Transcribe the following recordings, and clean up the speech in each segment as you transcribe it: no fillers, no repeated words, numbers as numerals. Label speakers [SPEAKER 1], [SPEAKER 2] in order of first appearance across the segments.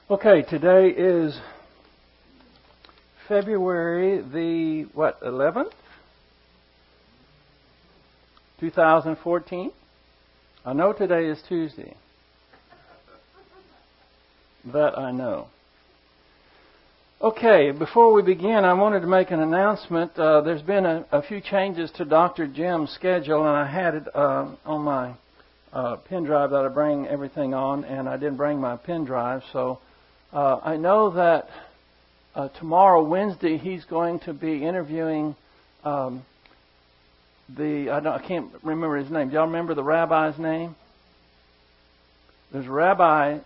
[SPEAKER 1] Okay, today is February the 11th, 2014. I know today is Tuesday. That I know. Okay, before we begin, I wanted to make an announcement. There's been a few changes to Dr. Jim's schedule, and I had it on my pen drive that I bring everything on, and I didn't bring my pen drive, so I know that tomorrow, Wednesday, he's going to be interviewing I can't remember his name. Do y'all remember the rabbi's name? There's a rabbi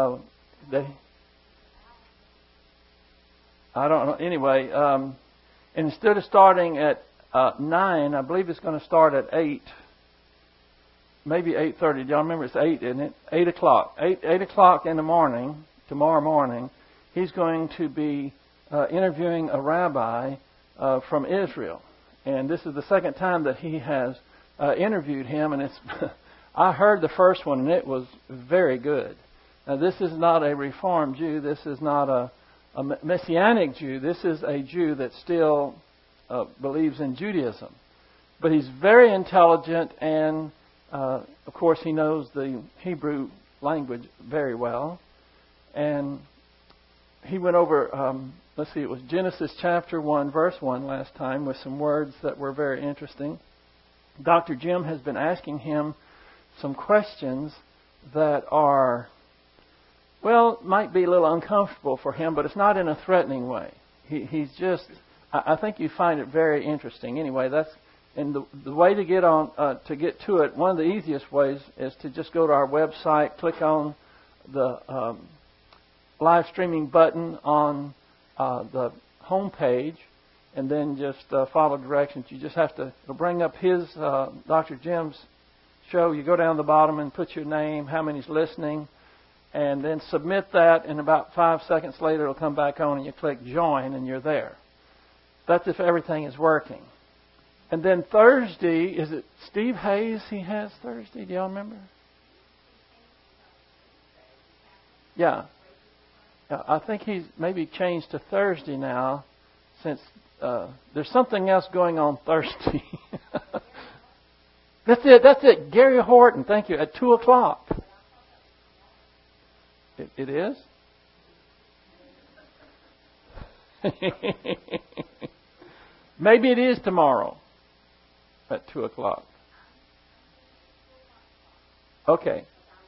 [SPEAKER 1] I don't know. Anyway, instead of starting at 9, I believe it's going to start at 8. Maybe 8:30. Do y'all remember? It's 8, isn't it? 8 o'clock. 8 o'clock in the morning, tomorrow morning, he's going to be interviewing a rabbi from Israel. And this is the second time that he has interviewed him. And it's I heard the first one, and it was very good. Now, this is not a Reformed Jew. This is not a Messianic Jew. This is a Jew that still believes in Judaism. But he's very intelligent, and of course he knows the Hebrew language very well. And he went over, it was Genesis chapter 1, verse 1 last time, with some words that were very interesting. Dr. Jim has been asking him some questions that are, might be a little uncomfortable for him, but it's not in a threatening way. He's just, I think you find it very interesting. Anyway, that's, and the way to get to it, one of the easiest ways is to just go to our website, click on the live streaming button on the home page, and then just follow directions. You just have to bring up his Dr. Jim's show. You go down the bottom and put your name, how many's listening, and then submit that, and about 5 seconds later it'll come back on, and you click join, and you're there. That's if everything is working. And then Thursday, is it Steve Hayes he has Thursday? Do y'all remember? Yeah. I think he's maybe changed to Thursday now, since there's something else going on Thursday. That's it. Gary Horton, thank you, at 2 o'clock. It is? Maybe it is tomorrow at 2 o'clock. Okay.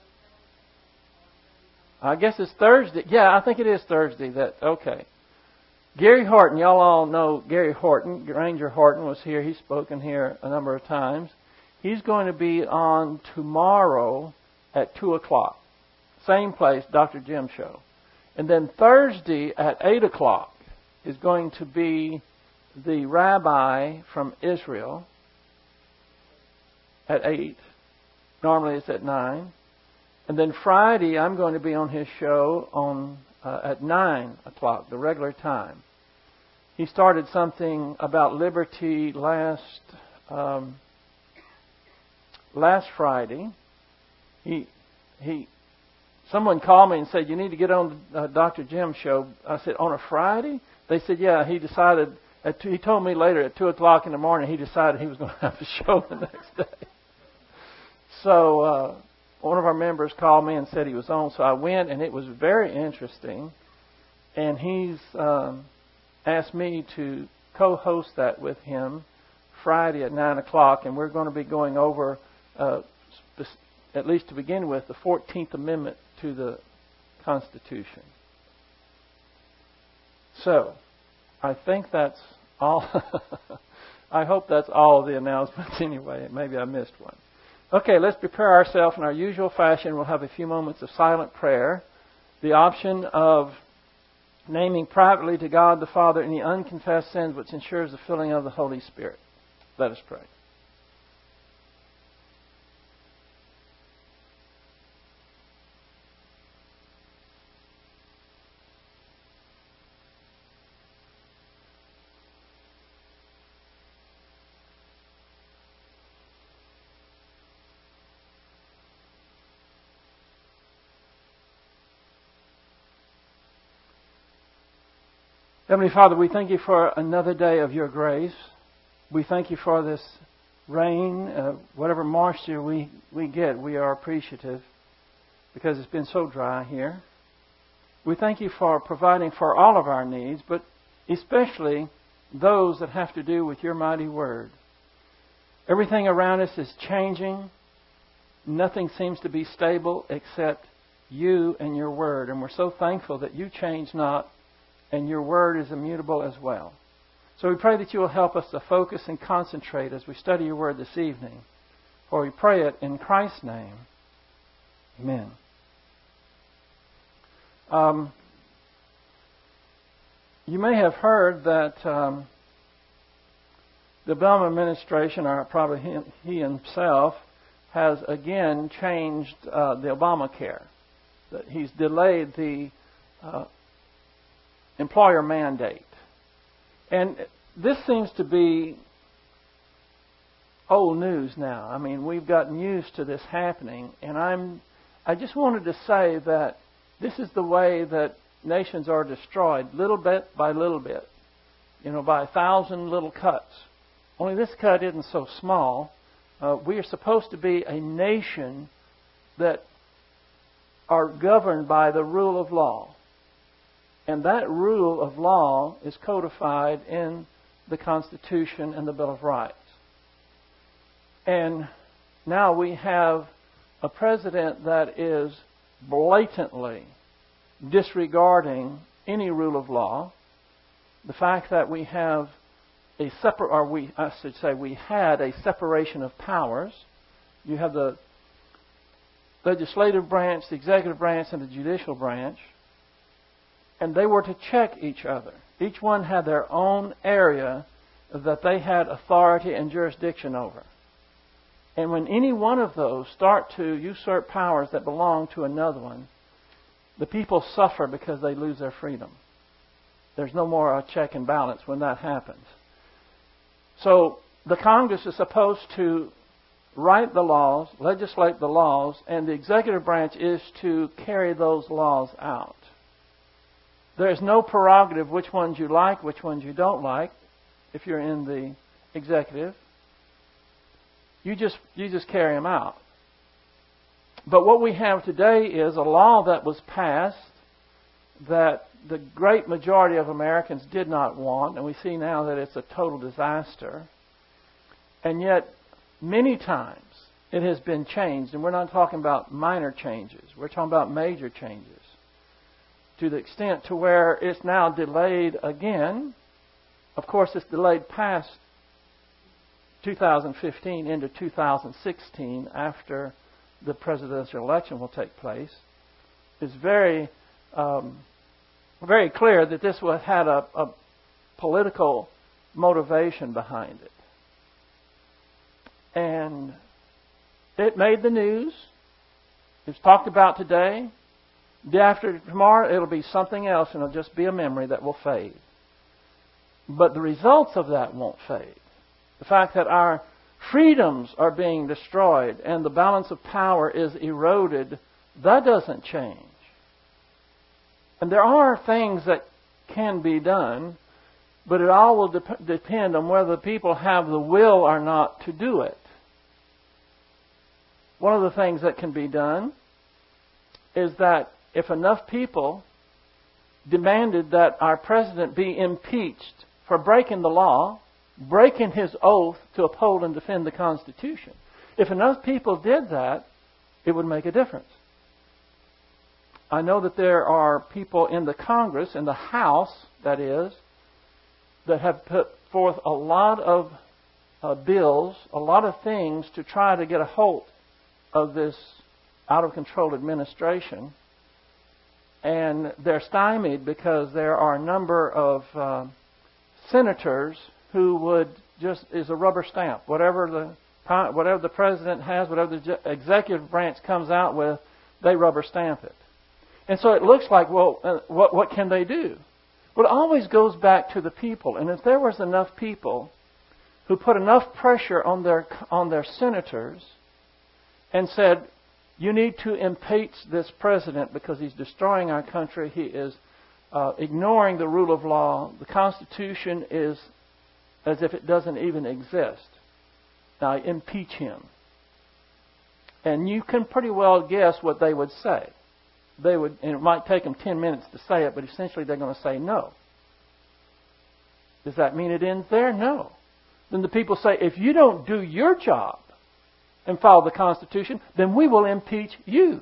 [SPEAKER 1] I guess it's Thursday. Yeah, I think it is Thursday. Okay. Gary Horton, y'all all know Gary Horton. Ranger Horton was here. He's spoken here a number of times. He's going to be on tomorrow at 2 o'clock. Same place, Dr. Jim show. And then Thursday at 8 o'clock is going to be the rabbi from Israel at 8. Normally it's at 9. And then Friday I'm going to be on his show at 9 o'clock, the regular time. He started something about liberty last Friday. Someone called me and said, you need to get on Dr. Jim's show. I said, on a Friday? They said, yeah, he decided, he told me later at 2 o'clock in the morning, he decided he was going to have a show the next day. So one of our members called me and said he was on, so I went, and it was very interesting. And he's asked me to co-host that with him Friday at 9 o'clock, and we're going to be going over, at least to begin with, the 14th Amendment to the Constitution. So, I think that's all. I hope that's all of the announcements anyway. Maybe I missed one. Okay, let's prepare ourselves in our usual fashion. We'll have a few moments of silent prayer. The option of naming privately to God the Father any unconfessed sins, which ensures the filling of the Holy Spirit. Let us pray. Heavenly Father, we thank you for another day of your grace. We thank you for this rain. Whatever moisture we get, we are appreciative because it's been so dry here. We thank you for providing for all of our needs, but especially those that have to do with your mighty word. Everything around us is changing. Nothing seems to be stable except you and your word. And we're so thankful that you change not and your word is immutable as well. So we pray that you will help us to focus and concentrate as we study your word this evening. For we pray it in Christ's name. Amen. You may have heard that the Obama administration, or probably he himself, has again changed the Obamacare. That he's delayed the employer mandate. And this seems to be old news now. I mean, we've gotten used to this happening. And I just wanted to say that this is the way that nations are destroyed, little bit by little bit. By 1,000 little cuts. Only this cut isn't so small. We are supposed to be a nation that are governed by the rule of law. And that rule of law is codified in the Constitution and the Bill of Rights. And now we have a president that is blatantly disregarding any rule of law. The fact that we have we had a separation of powers. You have the legislative branch, the executive branch, and the judicial branch. And they were to check each other. Each one had their own area that they had authority and jurisdiction over. And when any one of those start to usurp powers that belong to another one, the people suffer because they lose their freedom. There's no more a check and balance when that happens. So the Congress is supposed to write the laws, legislate the laws, and the executive branch is to carry those laws out. There's no prerogative which ones you like, which ones you don't like, if you're in the executive. You just carry them out. But what we have today is a law that was passed that the great majority of Americans did not want, and we see now that it's a total disaster. And yet, many times, it has been changed, and we're not talking about minor changes. We're talking about major changes. To the extent to where it's now delayed again. Of course, it's delayed past 2015 into 2016 after the presidential election will take place. It's very, very clear that this had a political motivation behind it. And it made the news. It's talked about today. Day after tomorrow, it'll be something else, and it'll just be a memory that will fade. But the results of that won't fade. The fact that our freedoms are being destroyed and the balance of power is eroded, that doesn't change. And there are things that can be done, but it all will depend on whether the people have the will or not to do it. One of the things that can be done is that if enough people demanded that our president be impeached for breaking the law, breaking his oath to uphold and defend the Constitution, if enough people did that, it would make a difference. I know that there are people in the Congress, in the House, that is, that have put forth a lot of bills, a lot of things to try to get a hold of this out-of-control administration. And they're stymied because there are a number of senators who would just, is a rubber stamp. Whatever the president has, whatever the executive branch comes out with, they rubber stamp it. And so it looks like, well, what can they do? Well, it always goes back to the people. And if there was enough people who put enough pressure on their senators and said, you need to impeach this president because he's destroying our country, he is ignoring the rule of law, the Constitution is as if it doesn't even exist. Now, impeach him. And you can pretty well guess what they would say. They would, and it might take them 10 minutes to say it, but essentially they're going to say no. Does that mean it ends there? No. Then the people say, if you don't do your job and follow the Constitution, then we will impeach you.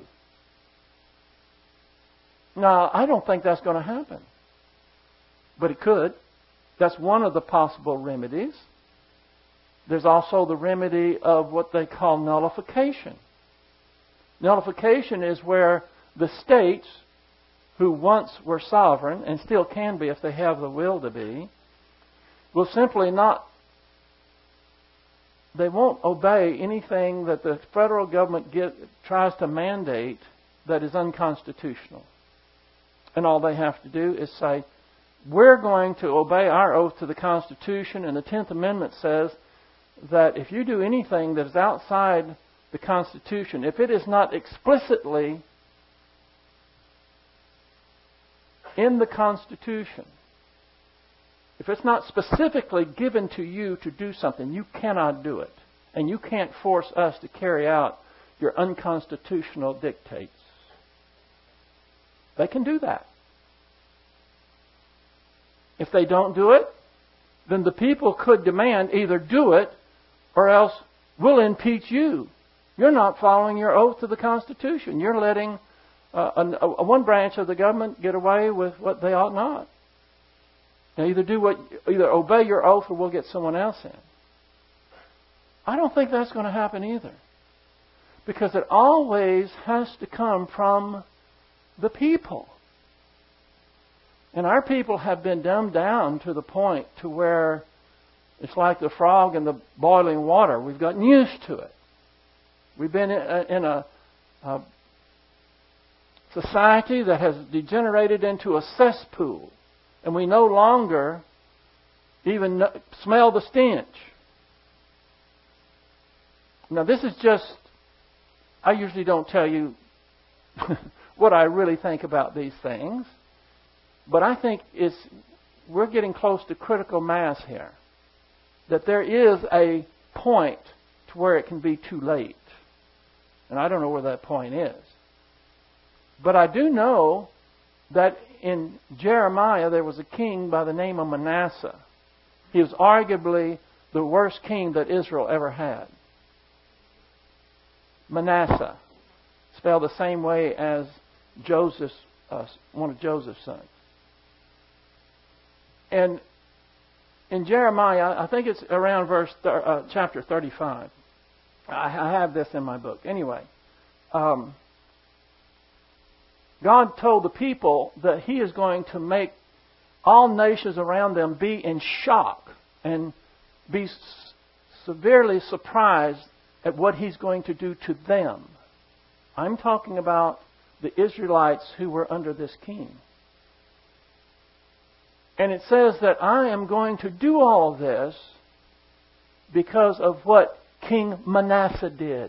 [SPEAKER 1] Now, I don't think that's going to happen. But it could. That's one of the possible remedies. There's also the remedy of what they call nullification. Nullification is where the states, who once were sovereign, and still can be if they have the will to be, will simply not, they won't obey anything that the federal government tries to mandate that is unconstitutional. And all they have to do is say, we're going to obey our oath to the Constitution, and the 10th Amendment says that if you do anything that is outside the Constitution, if it is not explicitly in the Constitution, if it's not specifically given to you to do something, you cannot do it. And you can't force us to carry out your unconstitutional dictates. They can do that. If they don't do it, then the people could demand either do it or else we'll impeach you. You're not following your oath to the Constitution. You're letting one branch of the government get away with what they ought not. Now either obey your oath or we'll get someone else in. I don't think that's going to happen either. Because it always has to come from the people. And our people have been dumbed down to the point to where it's like the frog in the boiling water. We've gotten used to it. We've been in a society that has degenerated into a cesspool. And we no longer even smell the stench. Now this is just, I usually don't tell you what I really think about these things. But I think we're getting close to critical mass here. That there is a point to where it can be too late. And I don't know where that point is. But I do know that in Jeremiah there was a king by the name of Manasseh. He was arguably the worst king that Israel ever had. Manasseh, spelled the same way as Joseph, one of Joseph's sons. And in Jeremiah, I think it's around chapter 35. I have this in my book. Anyway, God told the people that He is going to make all nations around them be in shock and be severely surprised at what He's going to do to them. I'm talking about the Israelites who were under this king. And it says that I am going to do all of this because of what King Manasseh did.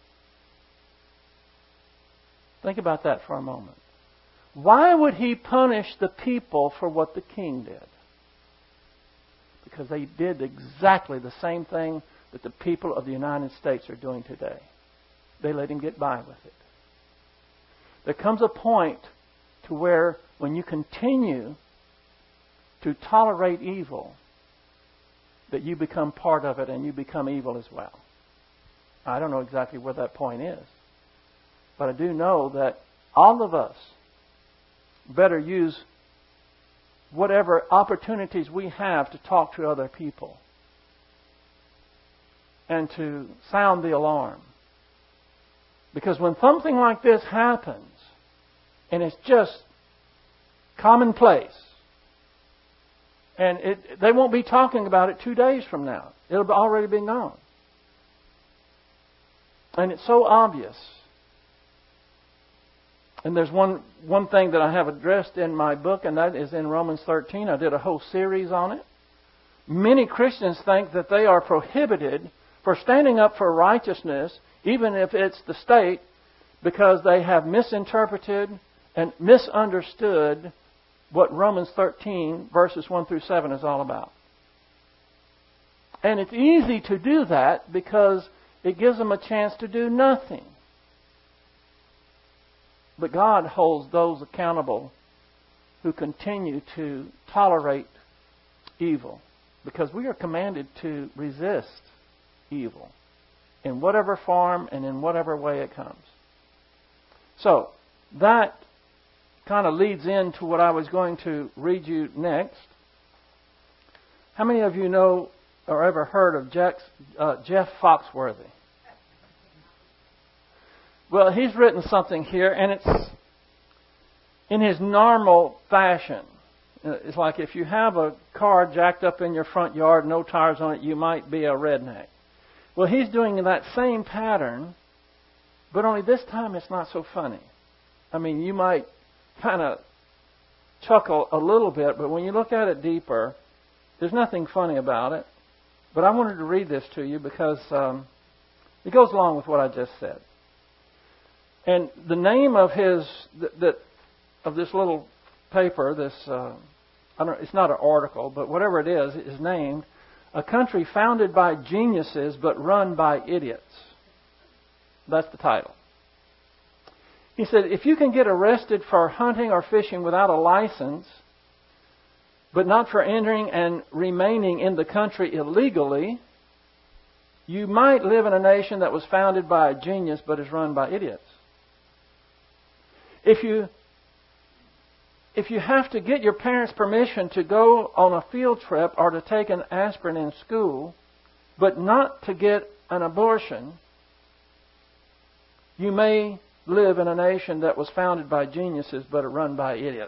[SPEAKER 1] Think about that for a moment. Why would he punish the people for what the king did? Because they did exactly the same thing that the people of the United States are doing today. They let him get by with it. There comes a point to where when you continue to tolerate evil, that you become part of it and you become evil as well. I don't know exactly where that point is. But I do know that all of us better use whatever opportunities we have to talk to other people and to sound the alarm. Because when something like this happens, and it's just commonplace, and they won't be talking about it 2 days from now. It'll already be gone. And it's so obvious. And there's one thing that I have addressed in my book, and that is in Romans 13. I did a whole series on it. Many Christians think that they are prohibited for standing up for righteousness, even if it's the state, because they have misinterpreted and misunderstood what Romans 13, verses 1 through 7 is all about. And it's easy to do that because it gives them a chance to do nothing. But God holds those accountable who continue to tolerate evil, because we are commanded to resist evil in whatever form and in whatever way it comes. So, that kind of leads into what I was going to read you next. How many of you know or ever heard of Jeff Foxworthy? Well, he's written something here, and it's in his normal fashion. It's like if you have a car jacked up in your front yard, no tires on it, you might be a redneck. Well, he's doing that same pattern, but only this time it's not so funny. I mean, you might kind of chuckle a little bit, but when you look at it deeper, there's nothing funny about it. But I wanted to read this to you because it goes along with what I just said. And the name of of this little paper, it's not an article, but whatever it is named "A Country Founded by Geniuses but Run by Idiots." That's the title. He said, if you can get arrested for hunting or fishing without a license, but not for entering and remaining in the country illegally, you might live in a nation that was founded by a genius but is run by idiots. If you have to get your parents' permission to go on a field trip or to take an aspirin in school, but not to get an abortion, you may live in a nation that was founded by geniuses but are run by idiots.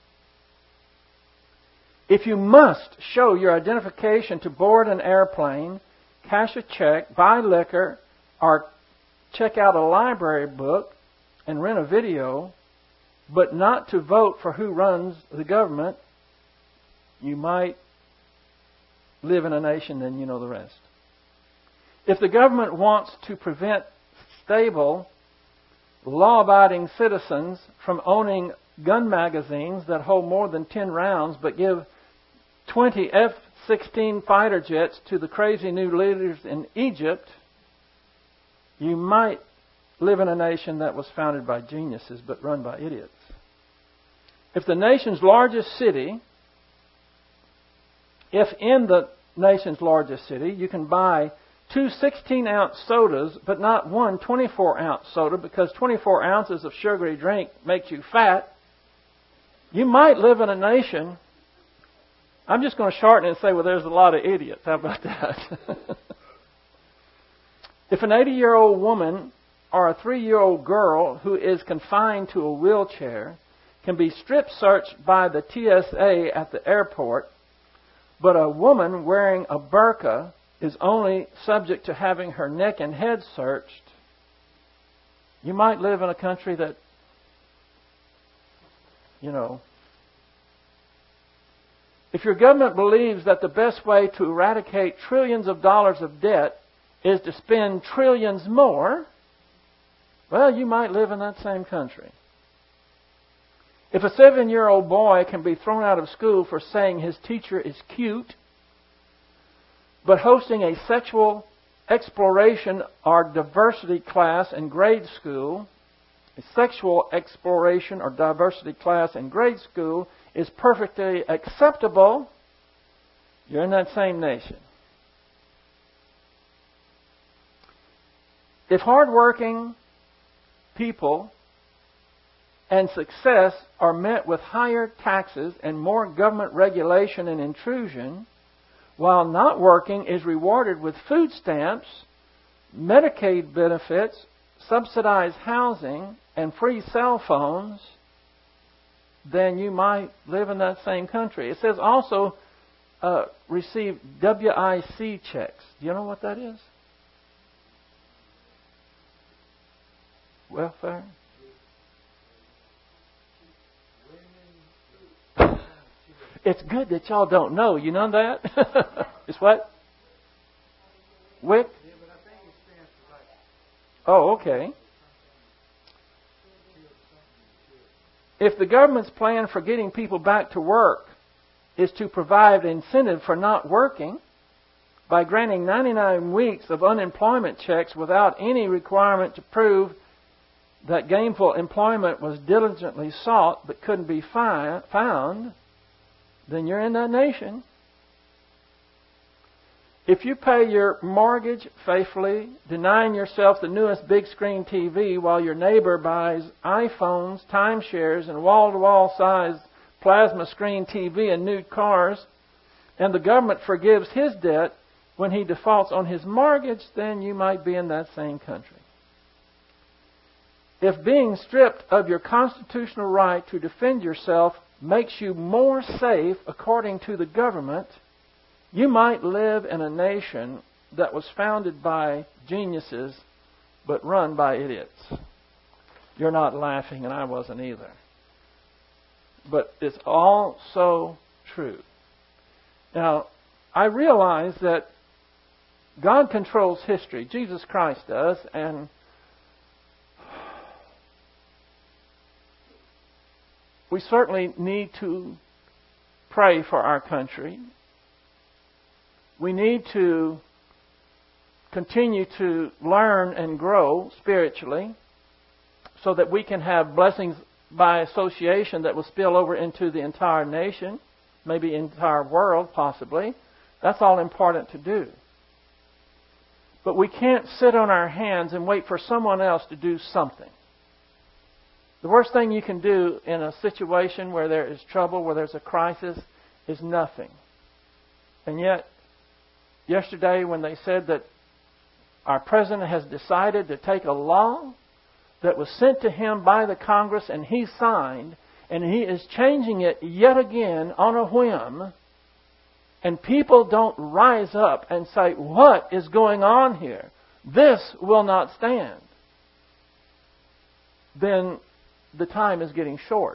[SPEAKER 1] If you must show your identification to board an airplane, cash a check, buy liquor, or check out a library book and rent a video, but not to vote for who runs the government, you might live in a nation, then you know the rest. If the government wants to prevent stable, law-abiding citizens from owning gun magazines that hold more than 10 rounds but give 20 F-16 fighter jets to the crazy new leaders in Egypt, you might live in a nation that was founded by geniuses but run by idiots. If in the nation's largest city, you can buy 2 16-ounce sodas, but not one 24-ounce soda, because 24 ounces of sugary drink makes you fat, you might live in a nation. I'm just going to shorten it and say, well, there's a lot of idiots. How about that? If an 80-year-old woman or a 3-year-old girl who is confined to a wheelchair can be strip searched by the TSA at the airport, but a woman wearing a burqa is only subject to having her neck and head searched, you might live in a country that, if your government believes that the best way to eradicate trillions of dollars of debt is to spend trillions more, well, you might live in that same country. If a 7-year-old boy can be thrown out of school for saying his teacher is cute, but hosting a sexual exploration or diversity class in grade school, a sexual exploration or diversity class in grade school is perfectly acceptable, you're in that same nation. If hardworking people and success are met with higher taxes and more government regulation and intrusion, while not working is rewarded with food stamps, Medicaid benefits, subsidized housing, and free cell phones, then you might live in that same country. It says also receive WIC checks. Do you know what that is? Welfare? It's good that y'all don't know. You know that? It's what? WIC? Oh, okay. If the government's plan for getting people back to work is to provide incentive for not working by granting 99 weeks of unemployment checks without any requirement to prove that gainful employment was diligently sought but couldn't be found, then you're in that nation. If you pay your mortgage faithfully, denying yourself the newest big screen TV while your neighbor buys iPhones, timeshares, and wall-to-wall sized plasma screen TV and new cars, and the government forgives his debt when he defaults on his mortgage, then you might be in that same country. If being stripped of your constitutional right to defend yourself makes you more safe according to the government, you might live in a nation that was founded by geniuses but run by idiots. You're not laughing, and I wasn't either. But it's all so true. Now, I realize that God controls history. Jesus Christ does, and we certainly need to pray for our country. We need to continue to learn and grow spiritually so that we can have blessings by association that will spill over into the entire nation, maybe entire world possibly. That's all important to do. But we can't sit on our hands and wait for someone else to do something. The worst thing you can do in a situation where there is trouble, where there's a crisis, is nothing. And yet, yesterday when they said that our president has decided to take a law that was sent to him by the Congress and he signed, and he is changing it yet again on a whim, and people don't rise up and say, what is going on here? This will not stand. Then the time is getting short.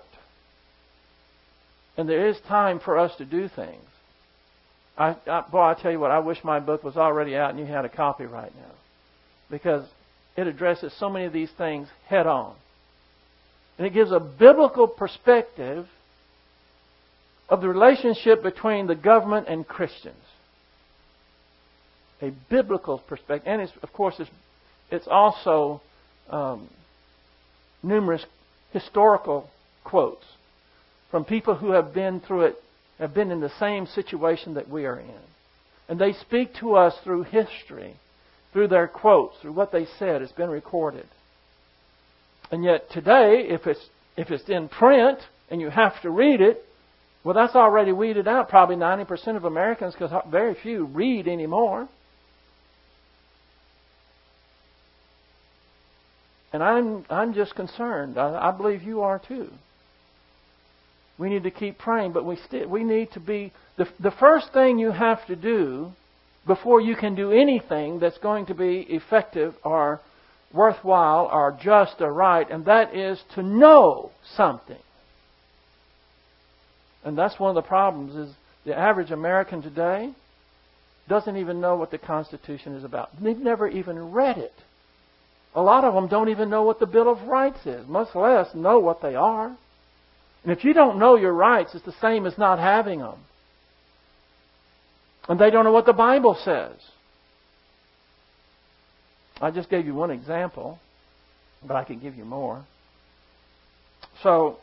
[SPEAKER 1] And there is time for us to do things. I tell you what, I wish my book was already out and you had a copy right now. Because it addresses so many of these things head on. And it gives a biblical perspective of the relationship between the government and Christians. A biblical perspective. And it's also numerous historical quotes from people who have been through it, have been in the same situation that we are in. And they speak to us through history, through their quotes, through what they said. It's been recorded. And yet today, if it's in print and you have to read it, well, that's already weeded out probably 90% of Americans, because very few read anymore. And I'm just concerned. I believe you are too. We need to keep praying, but we need to be... The first thing you have to do before you can do anything that's going to be effective or worthwhile or just or right, and that is to know something. And that's one of the problems, is the average American today doesn't even know what the Constitution is about. They've never even read it. A lot of them don't even know what the Bill of Rights is, much less know what they are. And if you don't know your rights, it's the same as not having them. And they don't know what the Bible says. I just gave you one example, but I could give you more. So,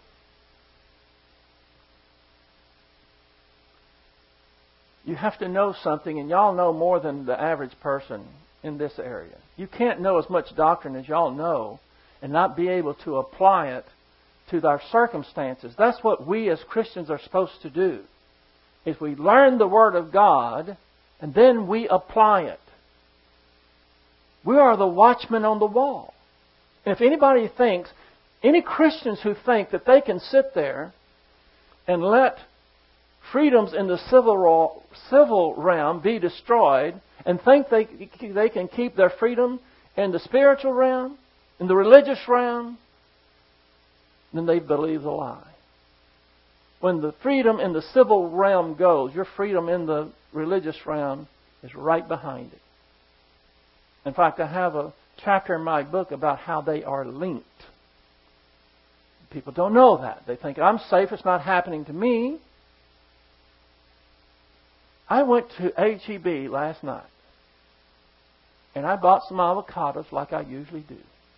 [SPEAKER 1] you have to know something, and y'all know more than the average person in this area. You can't know as much doctrine as y'all know and not be able to apply it to our circumstances. That's what we as Christians are supposed to do. Is we learn the Word of God and then we apply it. We are the watchmen on the wall. And if anybody thinks, any Christians who think that they can sit there and let freedoms in the civil realm be destroyed and think they can keep their freedom in the spiritual realm, in the religious realm, then they believe the lie. When the freedom in the civil realm goes, your freedom in the religious realm is right behind it. In fact, I have a chapter in my book about how they are linked. People don't know that. They think, I'm safe, it's not happening to me. I went to H-E-B last night, and I bought some avocados like I usually do.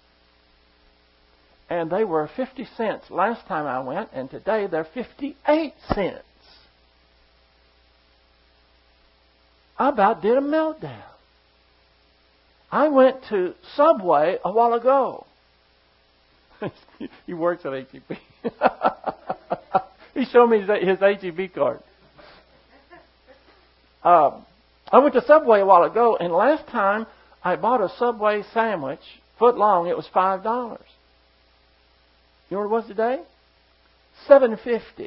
[SPEAKER 1] And they were 50 cents last time I went, and today they're 58 cents. I about did a meltdown. I went to Subway a while ago. He works at H-E-B. He showed me his H-E-B card. I went to Subway a while ago, and last time I bought a Subway sandwich, foot long, it was $5. You know what it was today? $7.50.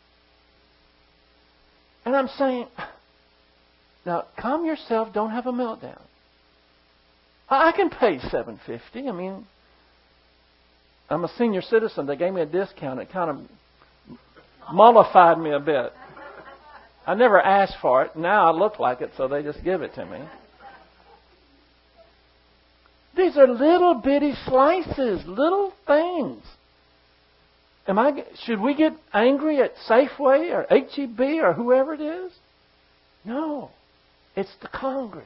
[SPEAKER 1] And I'm saying, now calm yourself, don't have a meltdown. I can pay $7.50. I mean, I'm a senior citizen. They gave me a discount. It kind of mollified me a bit. I never asked for it. Now I look like it, so they just give it to me. These are little bitty slices, little things. Should we get angry at Safeway or H-E-B or whoever it is? No. It's the Congress.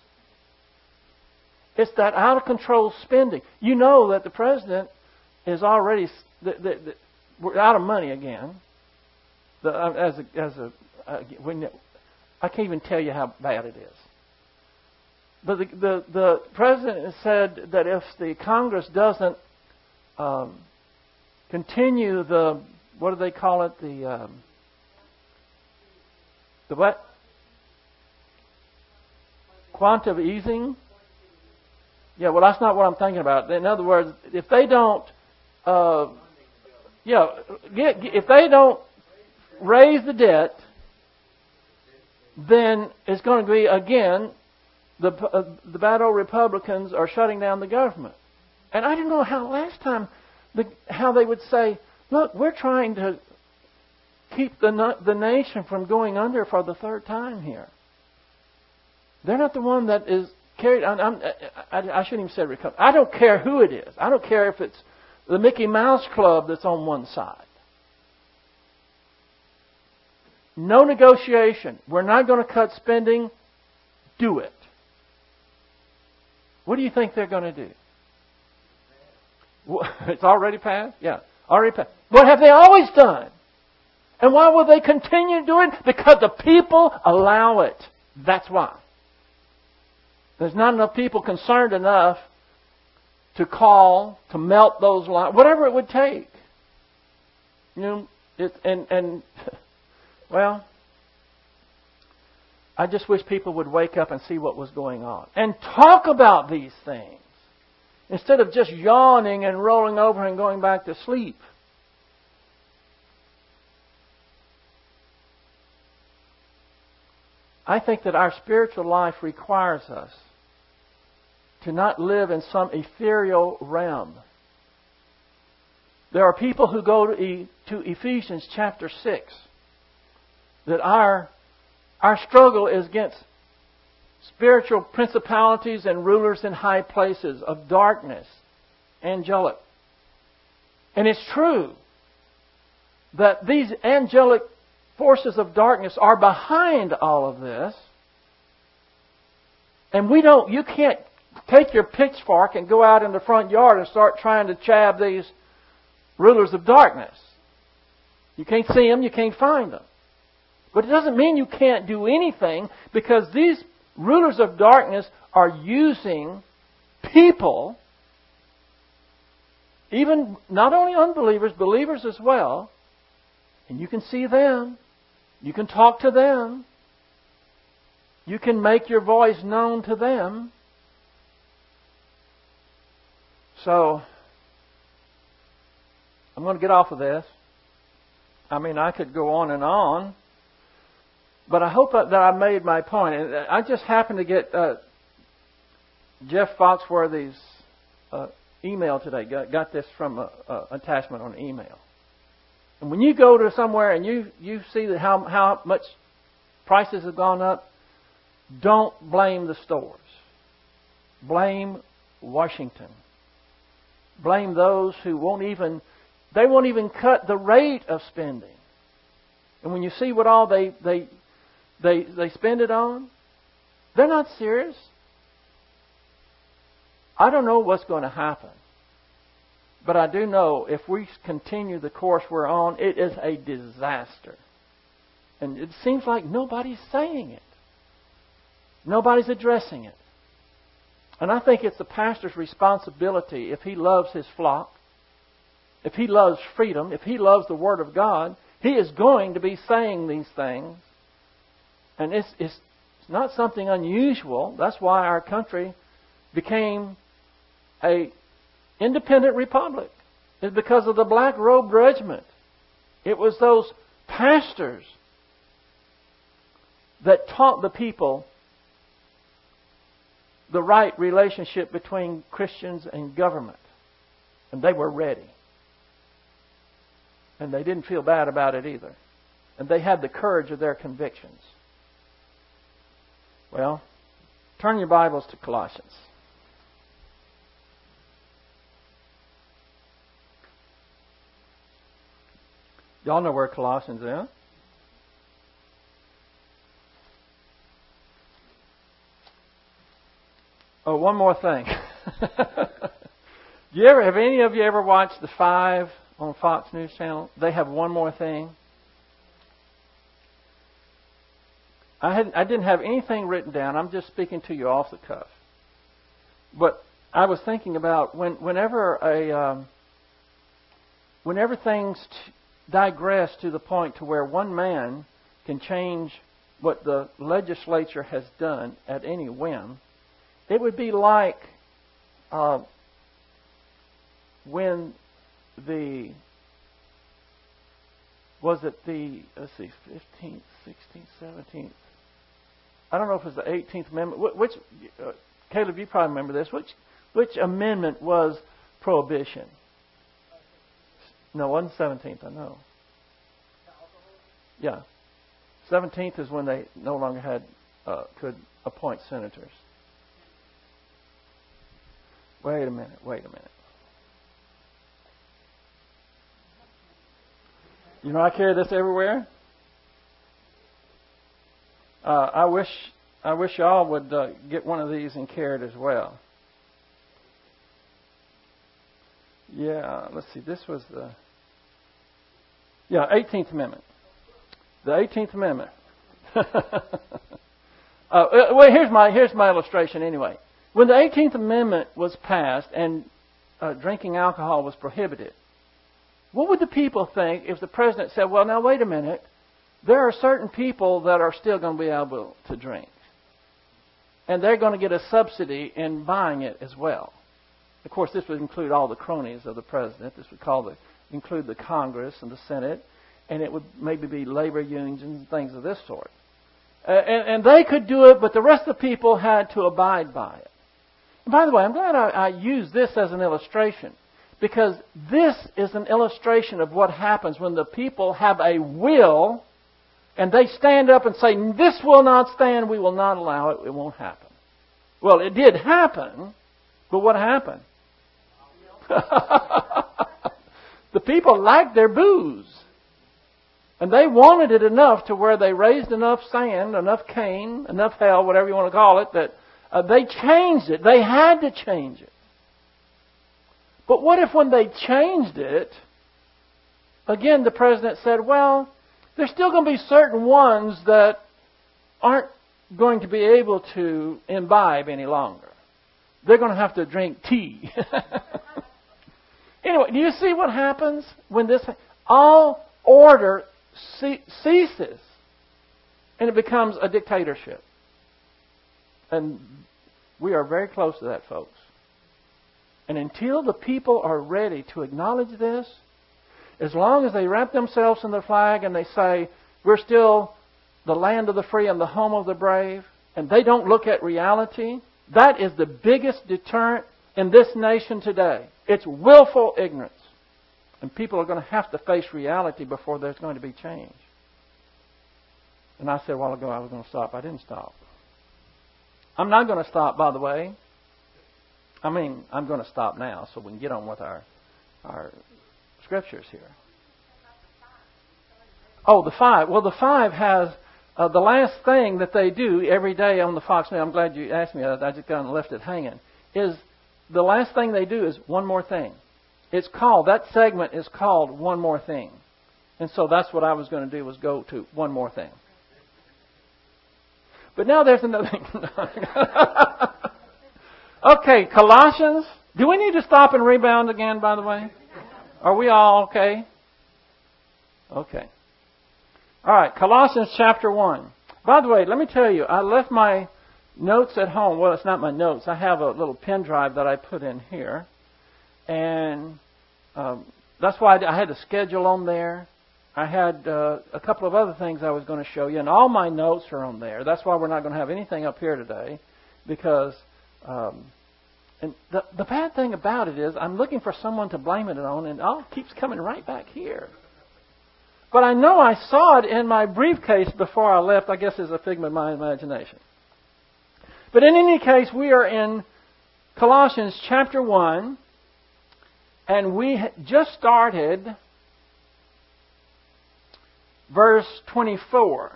[SPEAKER 1] It's that out-of-control spending. You know that the president is already... we're out of money again. I can't even tell you how bad it is. But the president has said that if the Congress doesn't continue the, what do they call it? The what? Quantitative easing? Yeah, well, that's not what I'm thinking about. In other words, if they don't, if they don't raise the debt, then it's going to be, again, the bad old Republicans are shutting down the government. And I don't know how last time, how they would say, look, we're trying to keep the nation from going under for the third time here. They're not the one that is carried on. I shouldn't even say recovery. I don't care who it is. I don't care if it's the Mickey Mouse Club that's on one side. No negotiation. We're not going to cut spending. Do it. What do you think they're going to do? It's already passed? Yeah, already passed. What have they always done? And why will they continue doing it? Because the people allow it. That's why. There's not enough people concerned enough to call, to melt those lines, whatever it would take. You know, well, I just wish people would wake up and see what was going on. And talk about these things. Instead of just yawning and rolling over and going back to sleep. I think that our spiritual life requires us to not live in some ethereal realm. There are people who go to Ephesians chapter 6 that our struggle is against spiritual principalities and rulers in high places of darkness, angelic. And it's true that these angelic forces of darkness are behind all of this. And you can't take your pitchfork and go out in the front yard and start trying to chab these rulers of darkness. You can't see them, you can't find them. But it doesn't mean you can't do anything, because these rulers of darkness are using people, even not only unbelievers, believers as well, and you can see them. You can talk to them. You can make your voice known to them. So, I'm going to get off of this. I mean, I could go on and on. But I hope that I made my point. And I just happened to get Jeff Foxworthy's email today. Got this from an attachment on email. And when you go to somewhere and you see that how much prices have gone up, don't blame the stores. Blame Washington. Blame those who won't even They won't even cut the rate of spending. And when you see what all they spend it on, they're not serious. I don't know what's going to happen. But I do know if we continue the course we're on, it is a disaster. And it seems like nobody's saying it. Nobody's addressing it. And I think it's the pastor's responsibility, if he loves his flock, if he loves freedom, if he loves the Word of God, he is going to be saying these things. And it's not something unusual. That's why our country became a independent republic. It's because of the black robe regiment. It was those pastors that taught the people the right relationship between Christians and government. And they were ready. And they didn't feel bad about it either. And they had the courage of their convictions. Well, turn your Bibles to Colossians. Y'all know where Colossians is. Oh, one more thing. Have any of you ever watched The Five on Fox News Channel? They have one more thing. I didn't have anything written down. I'm just speaking to you off the cuff. But I was thinking about whenever things digress to the point to where one man can change what the legislature has done at any whim, it would be like when the 15th, 16th, 17th, I don't know if it was the 18th Amendment. Which Caleb, you probably remember this. Which amendment was prohibition? No, it wasn't 17th, I know. Yeah. 17th is when they no longer could appoint senators. Wait a minute. You know, I carry this everywhere. I wish y'all would get one of these and carry it as well. Yeah, let's see. This was the 18th Amendment. The 18th Amendment. Well, here's my illustration anyway. When the 18th Amendment was passed and drinking alcohol was prohibited, what would the people think if the president said, well, now wait a minute, there are certain people that are still going to be able to drink. And they're going to get a subsidy in buying it as well. Of course, this would include all the cronies of the president. This would include the Congress and the Senate. And it would maybe be labor unions and things of this sort. And they could do it, but the rest of the people had to abide by it. And by the way, I'm glad I use this as an illustration. Because this is an illustration of what happens when the people have a will and they stand up and say, this will not stand, we will not allow it, it won't happen. Well, it did happen, but what happened? The people liked their booze. And they wanted it enough to where they raised enough sand, enough cane, enough hell, whatever you want to call it, that they changed it. They had to change it. But what if when they changed it, again the president said, well, there's still going to be certain ones that aren't going to be able to imbibe any longer. They're going to have to drink tea. Anyway, do you see what happens when all order ceases and it becomes a dictatorship? And we are very close to that, folks. And until the people are ready to acknowledge this, as long as they wrap themselves in the flag and they say, we're still the land of the free and the home of the brave, and they don't look at reality, that is the biggest deterrent in this nation today. It's willful ignorance. And people are going to have to face reality before there's going to be change. And I said a while ago I was going to stop. I didn't stop. I'm not going to stop, by the way. I mean, I'm going to stop now so we can get on with our scriptures here. Oh, the 5. Well, the 5 has the last thing that they do every day on the Fox News. I'm glad you asked me. I just kind of left it hanging. Is the last thing they do is one more thing. It's called, that segment is called One More Thing. And so that's what I was going to do, was go to one more thing. But now there's another thing. Okay, Colossians. Do we need to stop and rebound again, by the way? Are we all okay? Okay. All right, Colossians chapter 1. By the way, let me tell you, I left my notes at home. Well, it's not my notes. I have a little pen drive that I put in here. And that's why I had a schedule on there. I had a couple of other things I was going to show you. And all my notes are on there. That's why we're not going to have anything up here today. Because and the bad thing about it is I'm looking for someone to blame it on. And it all keeps coming right back here. But I know I saw it in my briefcase before I left. I guess it's a figment of my imagination. But in any case, we are in Colossians chapter 1. And we just started verse 24.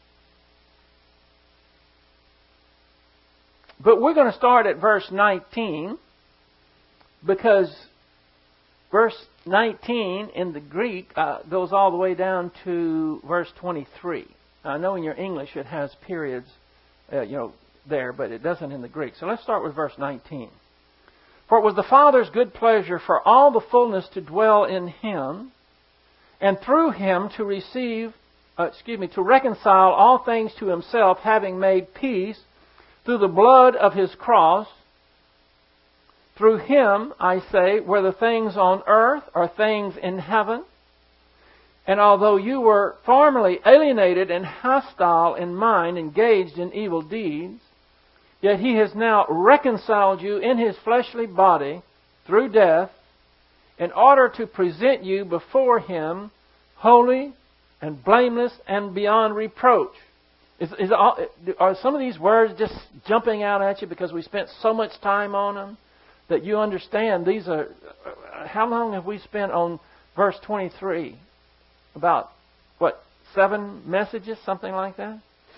[SPEAKER 1] But we're going to start at verse 19. Because verse 19 in the Greek goes all the way down to verse 23. I know in your English it has periods, there, but it doesn't in the Greek. So let's start with verse 19. For it was the Father's good pleasure for all the fullness to dwell in Him, and through Him to reconcile all things to Himself, having made peace through the blood of His cross. Through Him, I say, whether things on earth or things in heaven. And although you were formerly alienated and hostile in mind, engaged in evil deeds, yet He has now reconciled you in His fleshly body through death, in order to present you before Him holy and blameless and beyond reproach. Are some of these words just jumping out at you because we spent so much time on them that you understand these are... How long have we spent on verse 23? About, 7 messages? Something like that?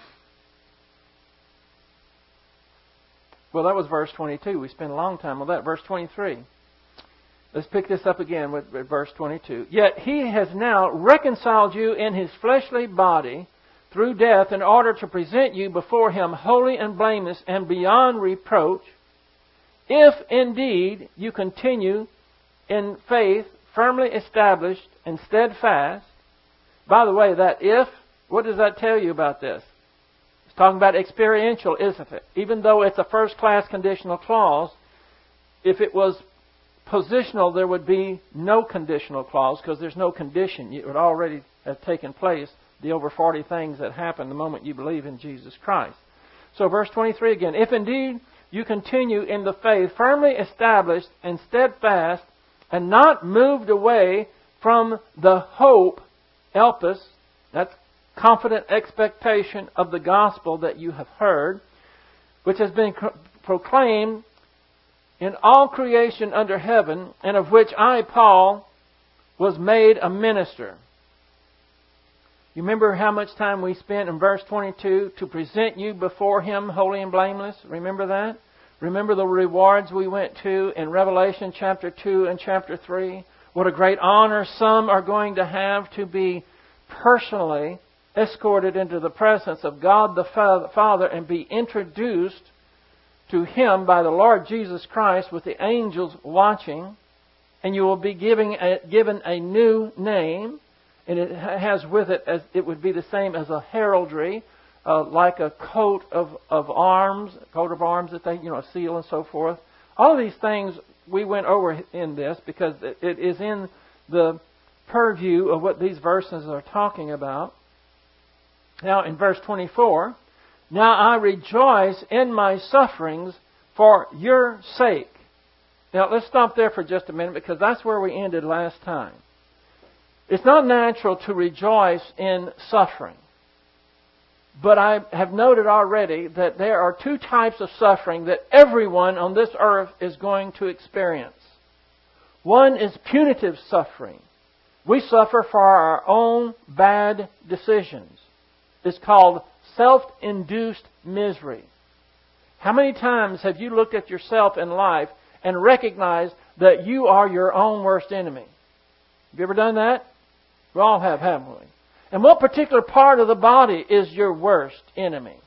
[SPEAKER 1] Well, that was verse 22. We spent a long time on that. Verse 23. Let's pick this up again with verse 22. Yet He has now reconciled you in His fleshly body through death in order to present you before Him holy and blameless and beyond reproach, if indeed you continue in faith firmly established and steadfast. By the way, that if, what does that tell you about this? Talking about experiential, isn't it? Even though it's a first-class conditional clause, if it was positional, there would be no conditional clause because there's no condition. It would already have taken place, the over 40 things that happen the moment you believe in Jesus Christ. So verse 23 again. If indeed you continue in the faith, firmly established and steadfast, and not moved away from the hope, elpis, that's confident expectation of the gospel that you have heard, which has been proclaimed in all creation under heaven, and of which I, Paul, was made a minister. You remember how much time we spent in verse 22 to present you before Him holy and blameless? Remember that? Remember the rewards we went to in Revelation chapter 2 and chapter 3? What a great honor some are going to have to be personally escorted into the presence of God the Father and be introduced to Him by the Lord Jesus Christ with the angels watching. And you will be given a new name. And it has with it, as it would be the same as a heraldry, like a coat of arms that they, a seal and so forth. All of these things we went over in this because it is in the purview of what these verses are talking about. Now in verse 24, now I rejoice in my sufferings for your sake. Now let's stop there for just a minute because that's where we ended last time. It's not natural to rejoice in suffering. But I have noted already that there are 2 types of suffering that everyone on this earth is going to experience. One is punitive suffering. We suffer for our own bad decisions. It's called self-induced misery. How many times have you looked at yourself in life and recognized that you are your own worst enemy? Have you ever done that? We all have, haven't we? And what particular part of the body is your worst enemy?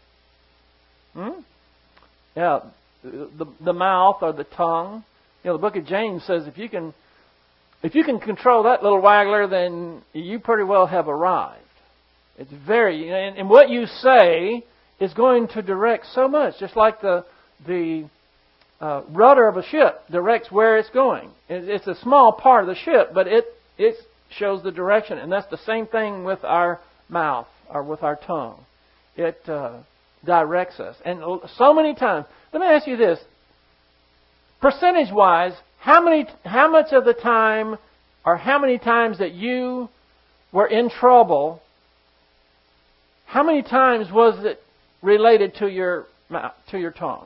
[SPEAKER 1] Yeah, the mouth or the tongue. You know, the book of James says if you can control that little waggler, then you pretty well have arrived. It's very, and what you say is going to direct so much, just like the rudder of a ship directs where it's going. It's a small part of the ship, but it shows the direction, and that's the same thing with our mouth or with our tongue. It directs us, and so many times. Let me ask you this: percentage-wise, how much of the time, or how many times that you were in trouble? How many times was it related to your mouth, to your tongue?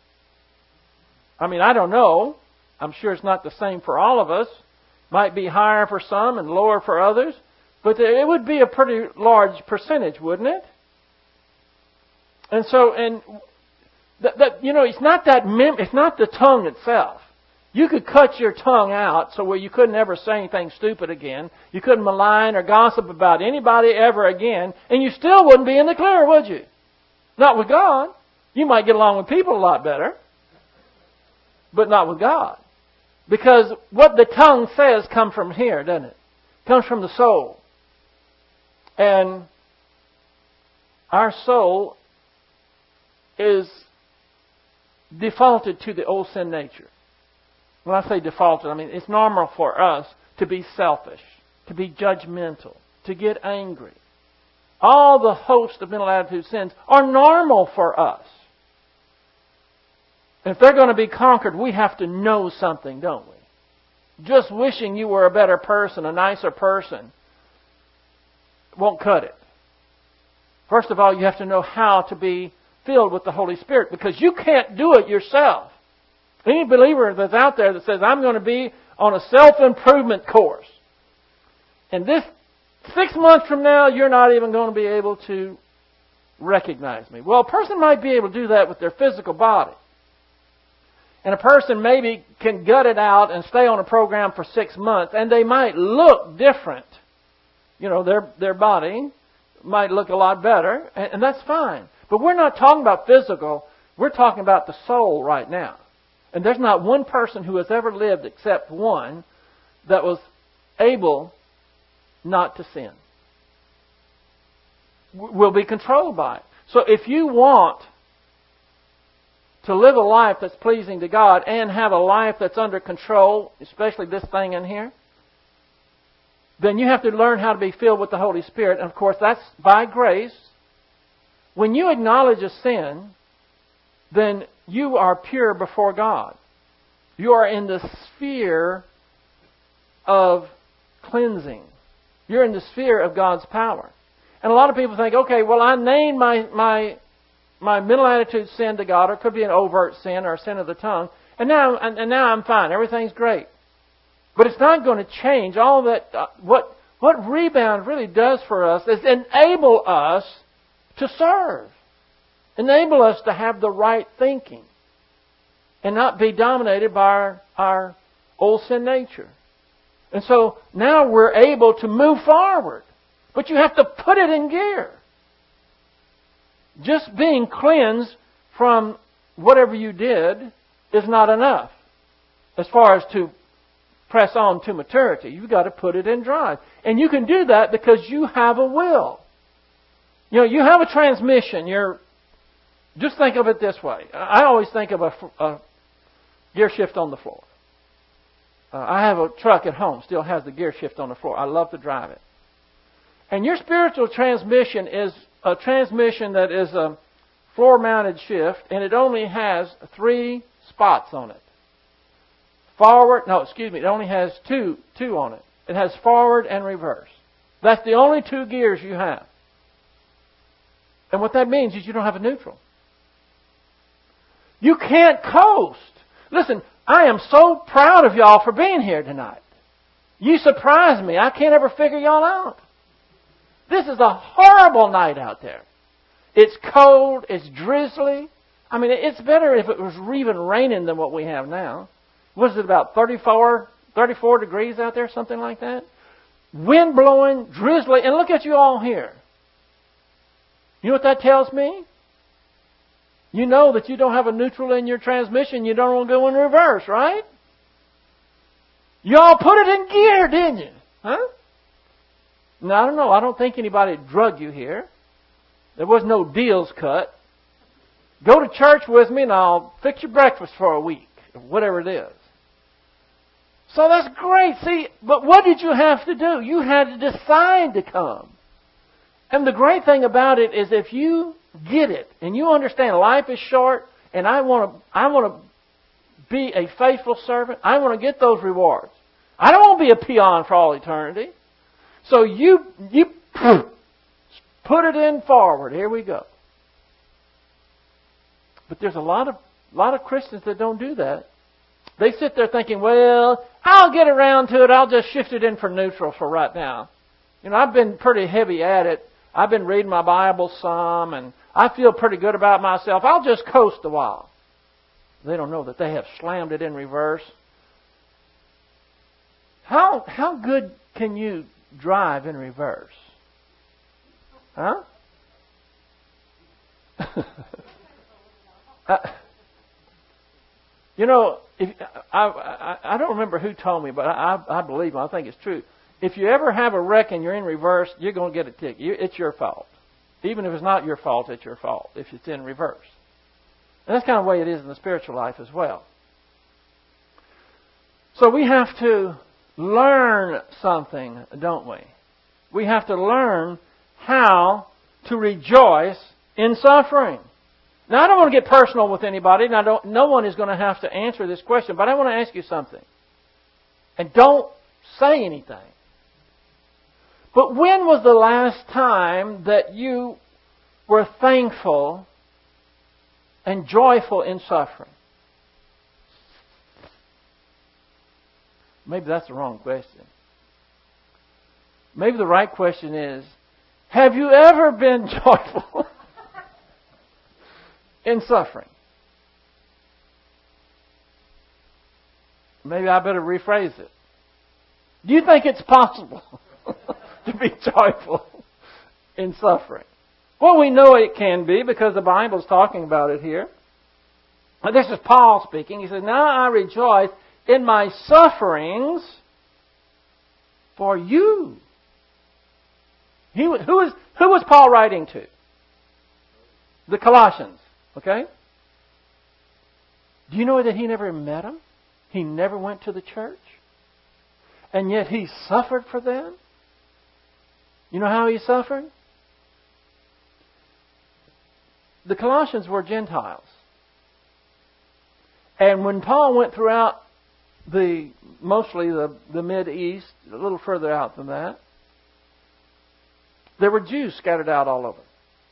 [SPEAKER 1] I mean, I don't know. I'm sure it's not the same for all of us. Might be higher for some and lower for others, but it would be a pretty large percentage, wouldn't it? And so, it's not it's not the tongue itself. You could cut your tongue out so where you couldn't ever say anything stupid again. You couldn't malign or gossip about anybody ever again, and you still wouldn't be in the clear, would you? Not with God. You might get along with people a lot better, but not with God. Because what the tongue says comes from here, doesn't it? Comes from the soul. And our soul is defaulted to the old sin nature. When I say defaulted, I mean it's normal for us to be selfish, to be judgmental, to get angry. All the host of mental attitude sins are normal for us. And if they're going to be conquered, we have to know something, don't we? Just wishing you were a better person, a nicer person, won't cut it. First of all, you have to know how to be filled with the Holy Spirit, because you can't do it yourself. Any believer that's out there that says, I'm going to be on a self-improvement course, and this 6 months from now, you're not even going to be able to recognize me. Well, a person might be able to do that with their physical body. And a person maybe can gut it out and stay on a program for 6 months, and they might look different. You know, their body might look a lot better, and that's fine. But we're not talking about physical. We're talking about the soul right now. And there's not one person who has ever lived except one that was able not to sin. Will be controlled by it. So if you want to live a life that's pleasing to God and have a life that's under control, especially this thing in here, then you have to learn how to be filled with the Holy Spirit. And of course, that's by grace. When you acknowledge a sin, then you are pure before God. You are in the sphere of cleansing. You're in the sphere of God's power. And a lot of people think, okay, well, I named my mental attitude sin to God, or it could be an overt sin or a sin of the tongue, and now I'm fine. Everything's great. But it's not going to change all that. What Rebound really does for us is enable us to serve. Enable us to have the right thinking and not be dominated by our old sin nature. And so now we're able to move forward. But you have to put it in gear. Just being cleansed from whatever you did is not enough as far as to press on to maturity. You've got to put it in drive. And you can do that because you have a will. You know, you have a transmission. Just think of it this way. I always think of a gear shift on the floor. I have a truck at home, still has the gear shift on the floor. I love to drive it. And your spiritual transmission is a transmission that is a floor-mounted shift, and it only has 3 spots on it. It only has two on it. It has forward and reverse. That's the only 2 gears you have. And what that means is you don't have a neutral. You can't coast. Listen, I am so proud of y'all for being here tonight. You surprise me. I can't ever figure y'all out. This is a horrible night out there. It's cold. It's drizzly. I mean, it's better if it was even raining than what we have now. Was it about 34 degrees out there, something like that? Wind blowing, drizzly, and look at you all here. You know what that tells me? You know that you don't have a neutral in your transmission. You don't want to go in reverse, right? You all put it in gear, didn't you? Huh? Now, I don't know. I don't think anybody drugged you here. There was no deals cut. Go to church with me and I'll fix your breakfast for a week, or whatever it is. So that's great. See, but what did you have to do? You had to decide to come. And the great thing about it is if you get it and you understand life is short and I want to be a faithful servant, I want to get those rewards. I don't want to be a peon for all eternity. So you put it in forward. Here we go. But there's a lot of Christians that don't do that. They sit there thinking, well, I'll get around to it. I'll just shift it in for neutral for right now. You know, I've been pretty heavy at it. I've been reading my Bible some, and I feel pretty good about myself. I'll just coast a while. They don't know that they have slammed it in reverse. How good can you drive in reverse? Huh? You know, I don't remember who told me, but I believe him. I think it's true. If you ever have a wreck and you're in reverse, you're going to get a ticket. It's your fault. Even if it's not your fault, it's your fault if it's in reverse. And that's kind of the way it is in the spiritual life as well. So we have to learn something, don't we? We have to learn how to rejoice in suffering. Now, I don't want to get personal with anybody, and no one is going to have to answer this question, but I want to ask you something. And don't say anything. But when was the last time that you were thankful and joyful in suffering? Maybe that's the wrong question. Maybe the right question is, have you ever been joyful in suffering? Maybe I better rephrase it. Do you think it's possible to be joyful in suffering? Well, we know it can be because the Bible's talking about it here. This is Paul speaking. He says, now I rejoice in my sufferings for you. Who was Paul writing to? The Colossians. Okay? Do you know that he never met them? He never went to the church? And yet he suffered for them? You know how he suffered? The Colossians were Gentiles. And when Paul went throughout mostly the Mid-East, a little further out than that, there were Jews scattered out all over.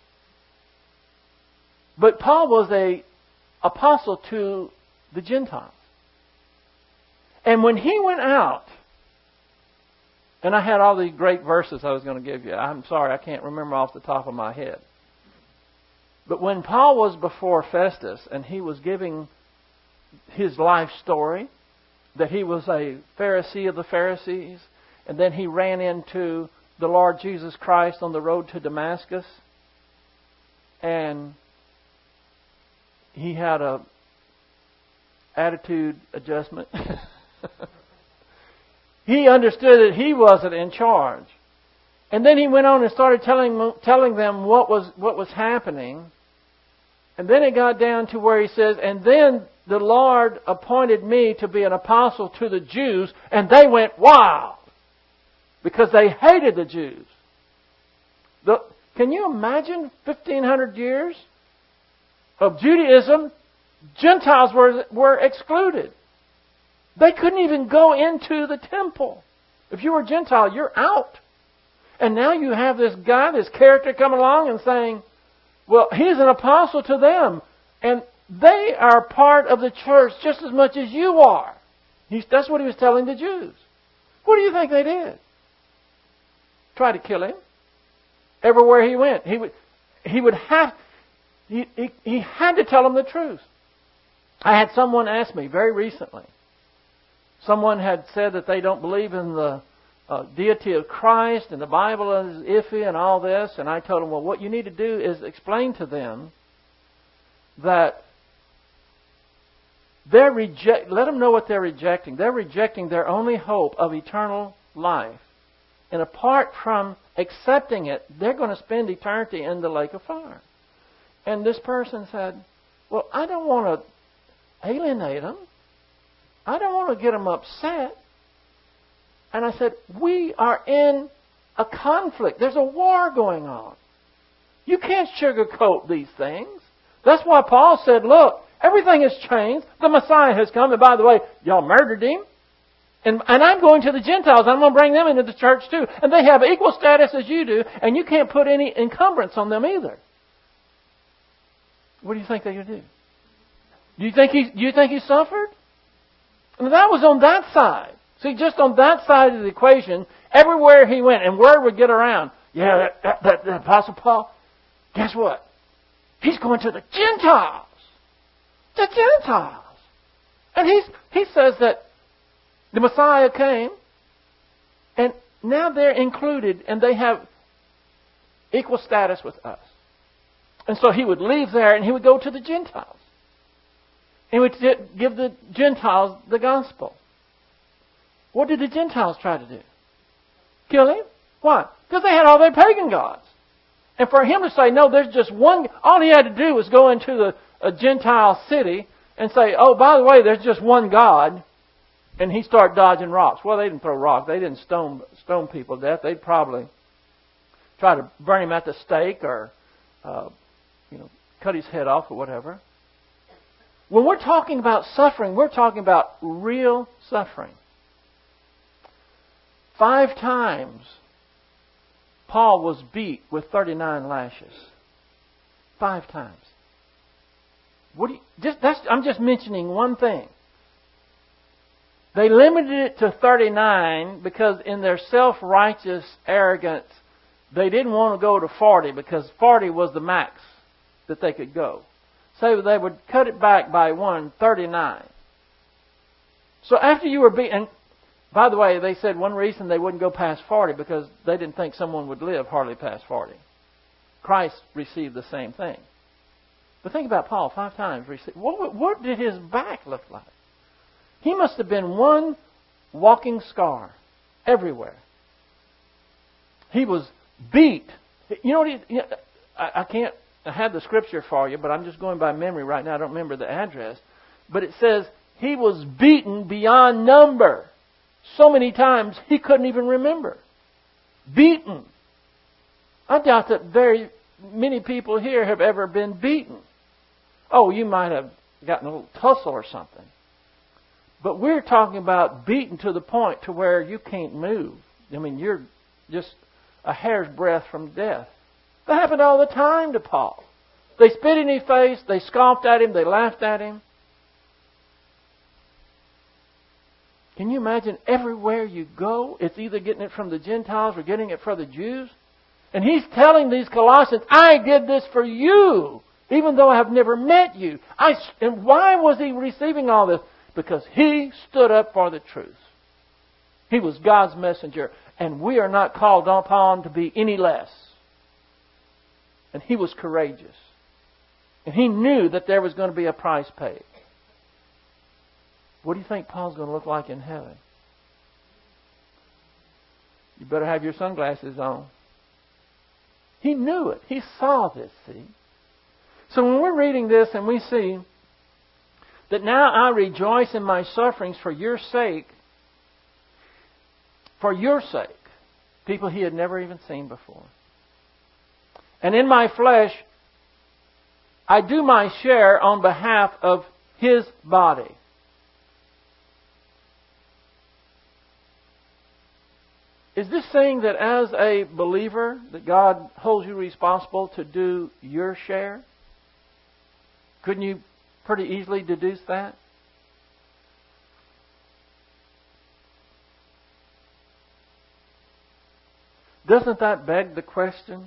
[SPEAKER 1] But Paul was an apostle to the Gentiles. And when he went out, and I had all these great verses I was going to give you. I'm sorry, I can't remember off the top of my head. But when Paul was before Festus and he was giving his life story, that he was a Pharisee of the Pharisees, and then he ran into the Lord Jesus Christ on the road to Damascus, and he had a attitude adjustment. He understood that he wasn't in charge. And then he went on and started telling them what was happening. And then it got down to where he says, and then the Lord appointed me to be an apostle to the Jews, and they went wild because they hated the Jews. Can you imagine 1,500 years of Judaism? Gentiles were excluded. They couldn't even go into the temple. If you were Gentile, you're out. And now you have this guy, this character coming along and saying, well, he's an apostle to them. And they are part of the church just as much as you are. That's what he was telling the Jews. What do you think they did? Try to kill him. Everywhere he went, he had to tell them the truth. I had someone ask me very recently. Someone had said that they don't believe in the deity of Christ and the Bible is iffy and all this. And I told them, well, what you need to do is explain to them that let them know what they're rejecting. They're rejecting their only hope of eternal life. And apart from accepting it, they're going to spend eternity in the lake of fire. And this person said, well, I don't want to alienate them. I don't want to get them upset. And I said, we are in a conflict. There's a war going on. You can't sugarcoat these things. That's why Paul said, look, everything has changed. The Messiah has come. And by the way, y'all murdered him. And I'm going to the Gentiles. I'm going to bring them into the church too. And they have equal status as you do. And you can't put any encumbrance on them either. What do you think they would do? Do you think he suffered? I mean, that was on that side. See, just on that side of the equation, everywhere he went, and word would get around. Yeah, that Apostle Paul, guess what? He's going to the Gentiles. The Gentiles. And he says that the Messiah came, and now they're included, and they have equal status with us. And so he would leave there, and he would go to the Gentiles. He would give the Gentiles the gospel. What did the Gentiles try to do? Kill him? Why? Because they had all their pagan gods. And for him to say, no, there's just one, all he had to do was go into a Gentile city and say, oh, by the way, there's just one God. And he started dodging rocks. Well, they didn't throw rocks. They didn't stone people to death. They'd probably try to burn him at the stake or, cut his head off or whatever. When we're talking about suffering, we're talking about real suffering. 5 times Paul was beat with 39 lashes. 5 times. I'm just mentioning one thing. They limited it to 39 because in their self-righteous arrogance, they didn't want to go to 40 because 40 was the max that they could go. So they would cut it back by 39. So after you were beaten, by the way, they said one reason they wouldn't go past 40 because they didn't think someone would live hardly past 40. Christ received the same thing. But think about Paul, 5 times received. What did his back look like? He must have been one walking scar everywhere. He was beat. You know what? I had the scripture for you, but I'm just going by memory right now. I don't remember the address. But it says he was beaten beyond number. So many times he couldn't even remember. Beaten. I doubt that very many people here have ever been beaten. Oh, you might have gotten a little tussle or something. But we're talking about beaten to the point to where you can't move. I mean, you're just a hair's breadth from death. That happened all the time to Paul. They spit in his face, they scoffed at him, they laughed at him. Can you imagine everywhere you go, it's either getting it from the Gentiles or getting it from the Jews? And he's telling these Colossians, I did this for you, even though I have never met you. And why was he receiving all this? Because he stood up for the truth. He was God's messenger. And we are not called upon to be any less. And he was courageous. And he knew that there was going to be a price paid. What do you think Paul's going to look like in heaven? You better have your sunglasses on. He knew it. He saw this, see? So when we're reading this and we see that now I rejoice in my sufferings for your sake, people he had never even seen before. And in my flesh, I do my share on behalf of his body. Is this saying that as a believer, that God holds you responsible to do your share? Couldn't you pretty easily deduce that? Doesn't that beg the question?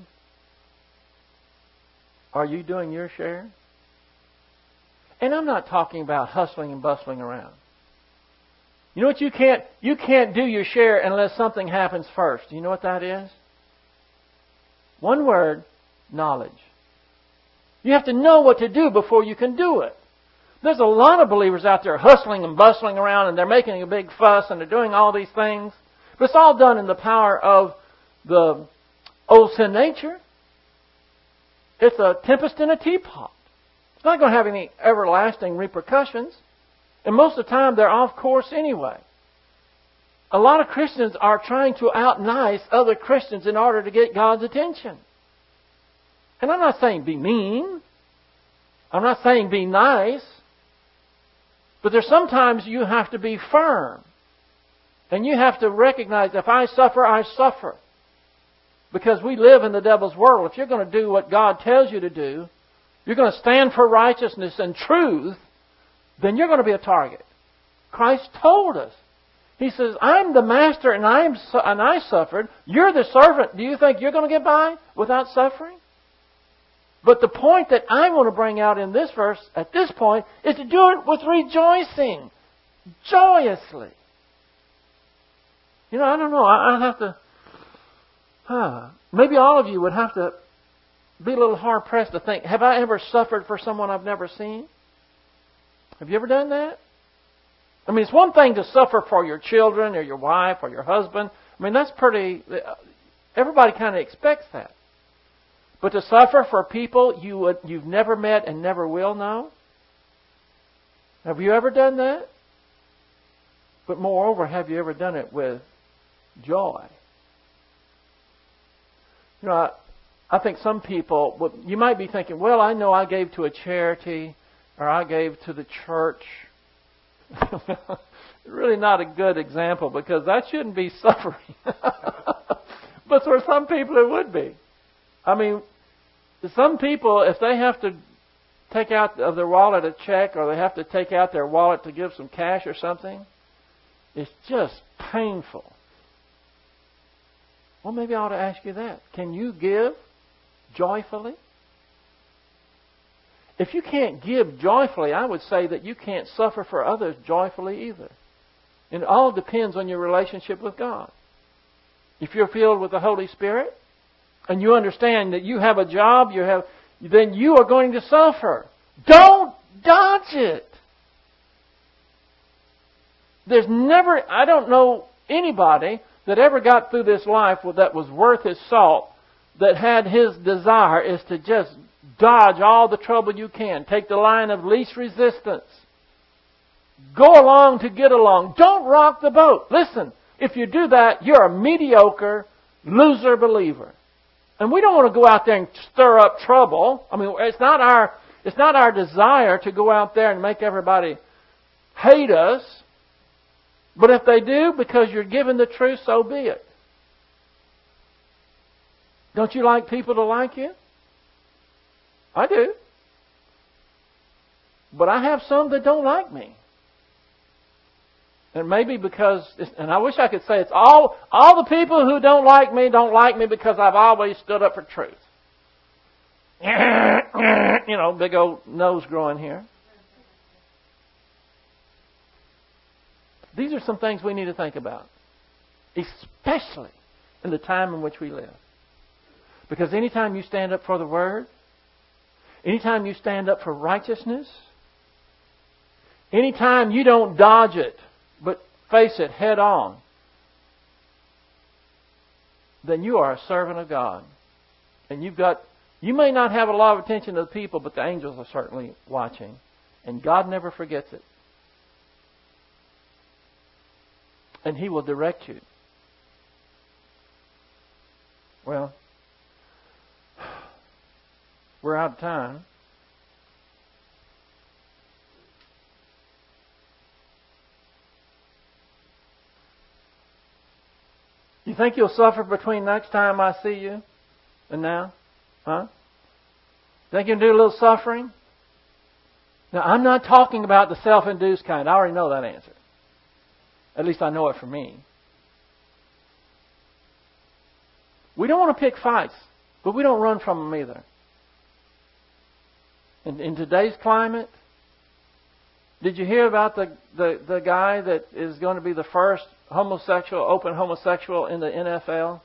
[SPEAKER 1] Are you doing your share? And I'm not talking about hustling and bustling around. You know what you can't do your share unless something happens first. You know what that is? One word, knowledge. You have to know what to do before you can do it. There's a lot of believers out there hustling and bustling around, and they're making a big fuss, and they're doing all these things. But it's all done in the power of the old sin nature. It's a tempest in a teapot. It's not going to have any everlasting repercussions. And most of the time, they're off course anyway. A lot of Christians are trying to out-nice other Christians in order to get God's attention. And I'm not saying be mean. I'm not saying be nice. But there's sometimes you have to be firm. And you have to recognize if I suffer, I suffer. Because we live in the devil's world. If you're going to do what God tells you to do, you're going to stand for righteousness and truth, then you're going to be a target. Christ told us. He says, I'm the master and I suffered. You're the servant. Do you think you're going to get by without suffering? But the point that I want to bring out in this verse at this point is to do it with rejoicing. Joyously. You know, I don't know. I'd have to... maybe all of you would have to be a little hard-pressed to think, have I ever suffered for someone I've never seen? Have you ever done that? I mean, it's one thing to suffer for your children or your wife or your husband. I mean, that's pretty... Everybody kind of expects that. But to suffer for people you've never met and never will know? Have you ever done that? But moreover, have you ever done it with joy? You know, I think some people, you might be thinking, well, I know I gave to a charity or I gave to the church. Really not a good example because that shouldn't be suffering. But for some people it would be. I mean, some people, if they have to take out of their wallet a check or they have to take out their wallet to give some cash or something, it's just painful. Well, maybe I ought to ask you that. Can you give joyfully? If you can't give joyfully, I would say that you can't suffer for others joyfully either. And it all depends on your relationship with God. If you're filled with the Holy Spirit, and you understand that you have a job, then you are going to suffer. Don't dodge it. I don't know anybody that ever got through this life that was worth his salt, that had his desire is to just dodge all the trouble you can. Take the line of least resistance. Go along to get along. Don't rock the boat. Listen, if you do that, you're a mediocre loser believer. And we don't want to go out there and stir up trouble. I mean, it's not our desire to go out there and make everybody hate us. But if they do, because you're giving the truth, so be it. Don't you like people to like you? I do. But I have some that don't like me. And maybe because, and I wish I could say it's all the people who don't like me because I've always stood up for truth. You know, big old nose growing here. These are some things we need to think about. Especially in the time in which we live. Because anytime you stand up for the Word, anytime you stand up for righteousness, anytime you don't dodge it, but face it head on, then you are a servant of God. And you may not have a lot of attention to the people, but the angels are certainly watching. And God never forgets it. And He will direct you. Well, we're out of time. You think you'll suffer between next time I see you and now? Huh? Think you'll do a little suffering? Now, I'm not talking about the self-induced kind. I already know that answer. At least I know it for me. We don't want to pick fights, but we don't run from them either. In today's climate, did you hear about the guy that is going to be the first open homosexual in the NFL?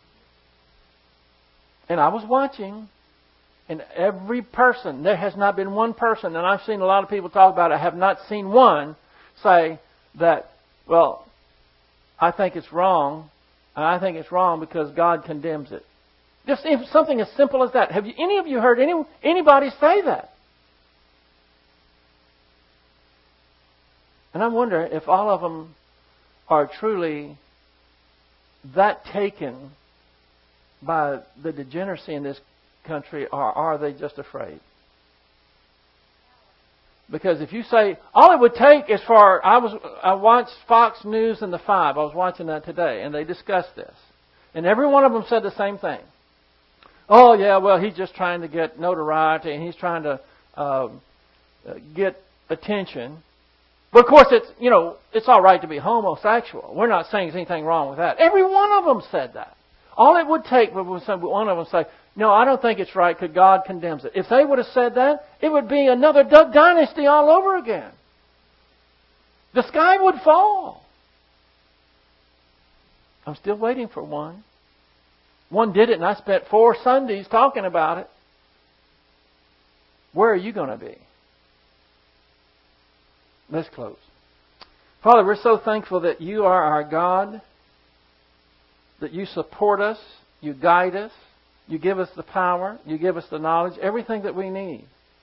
[SPEAKER 1] And I was watching, and every person, there has not been one person, and I've seen a lot of people talk about it, I have not seen one say that, well, I think it's wrong, and I think it's wrong because God condemns it. Just something as simple as that. Have any of you heard anybody say that? And I wonder if all of them are truly that taken by the degeneracy in this country, or are they just afraid? Because if you say, all it would take is for... I watched Fox News and The Five. I was watching that today, and they discussed this. And every one of them said the same thing. Oh, yeah, well, he's just trying to get notoriety, and he's trying to get attention. But of course, it's all right to be homosexual. We're not saying there's anything wrong with that. Every one of them said that. All it would take was one of them say, no, I don't think it's right because God condemns it. If they would have said that, it would be another Duck Dynasty all over again. The sky would fall. I'm still waiting for one. One did it, and I spent 4 Sundays talking about it. Where are you going to be? Let's close. Father, we're so thankful that you are our God, that you support us, you guide us, you give us the power, you give us the knowledge, everything that we need.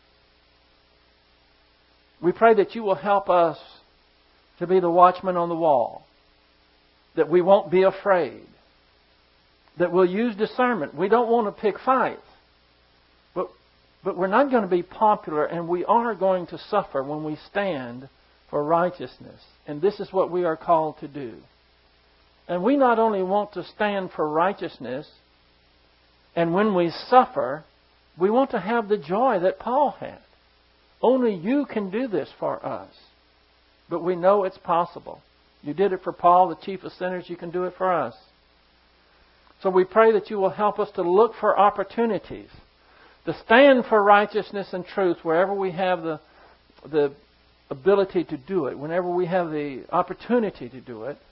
[SPEAKER 1] We pray that you will help us to be the watchman on the wall, that we won't be afraid, that we'll use discernment. We don't want to pick fights, but we're not going to be popular, and we are going to suffer when we stand for righteousness. And this is what we are called to do. And we not only want to stand for righteousness, and when we suffer, we want to have the joy that Paul had. Only you can do this for us. But we know it's possible. You did it for Paul, the chief of sinners. You can do it for us. So we pray that you will help us to look for opportunities to stand for righteousness and truth wherever we have the ability to do it, whenever we have the opportunity to do it.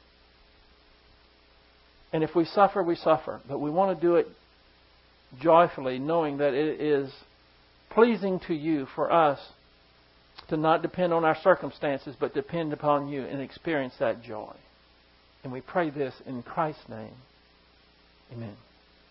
[SPEAKER 1] And if we suffer, we suffer. But we want to do it joyfully, knowing that it is pleasing to you for us to not depend on our circumstances, but depend upon you and experience that joy. And we pray this in Christ's name. Amen.